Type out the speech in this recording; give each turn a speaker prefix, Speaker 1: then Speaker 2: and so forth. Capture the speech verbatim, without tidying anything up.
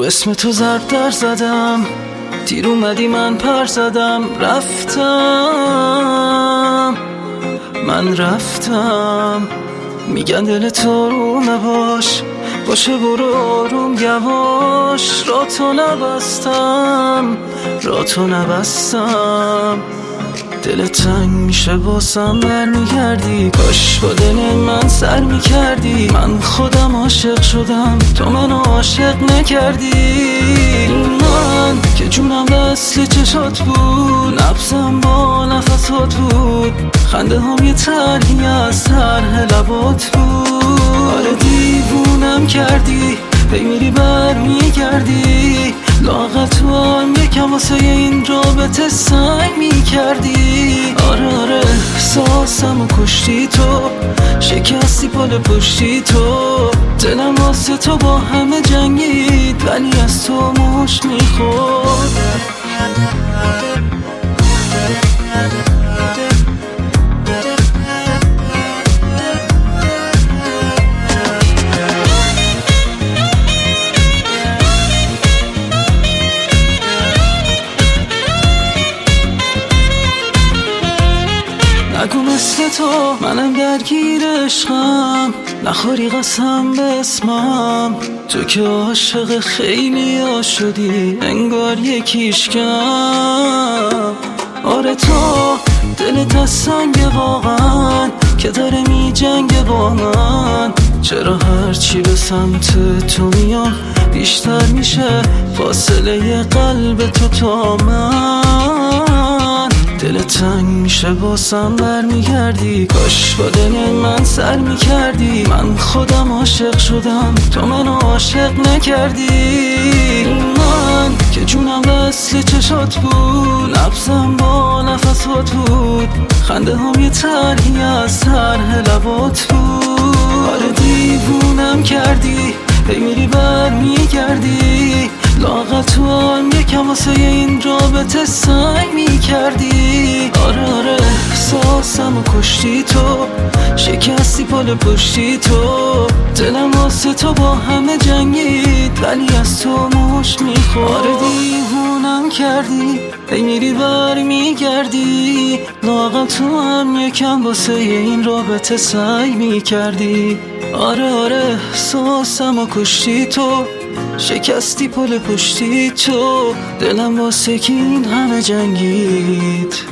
Speaker 1: رو اسم تو ضرب در زدم، دیر اومدی من پر زدم. رفتم من رفتم، میگن دل تو رومه باش باشه برو آروم یواش. را تو نبستم را تو نبستم، دل تنگ میشه باسم برمیگردی. کاش با دل من سر میکردی، من خودم عاشق شدم تو منو عاشق نکردی. من که جونم دست چشات بود، نبضم با نفسات بود، خنده هم یه ترهی از طرح لبات بود. آره دیوونم کردی، بمیری بر میگردی، لاغر تو هم یکم واسه این رابطه سنگ میکردی. آره آره احساسم و کشتی تو، شکستی پل پشتی تو، دلم واسه تو با همه جنگید ولی از تو مشت میخورد. نگو مثل تو منم درگیر عشقم، نخوری قسم به اسمم. تو که عاشق خیلی ها شدی انگار یکیش کم. آره تو دلت از سنگه واقعا که داره می جنگه با من. چرا هرچی به سمت تو میام بیشتر میشه فاصله قلب تو تا من. دل تنگ میشه باسم برمیگردی، کاش با دل من سر میکردی. من خودم عاشق شدم تو منو عاشق نکردی. من که جونم وصل چشات بود، نبضم با نفسات بود، خنده هم یه ترهی از طرح لبات بود. آره دیوونم کردی، هی میری بر میگردی، لاغر تو هم یکم واسه این رابطه سعی میکردی. آره آره احساسم و کشتی تو، شکستی پل پشتی تو، دلم واسه تو با همه جنگید ولی از تو مشت میخورد. آره دیوونم کردی، هی میری بر میگردی، لاغر تو هم یکم واسه این رابطه سعی میکردی. آره آره احساسم و کشتی تو، شکستی پل پشتی تو، دلم واسه که این همه جنگید.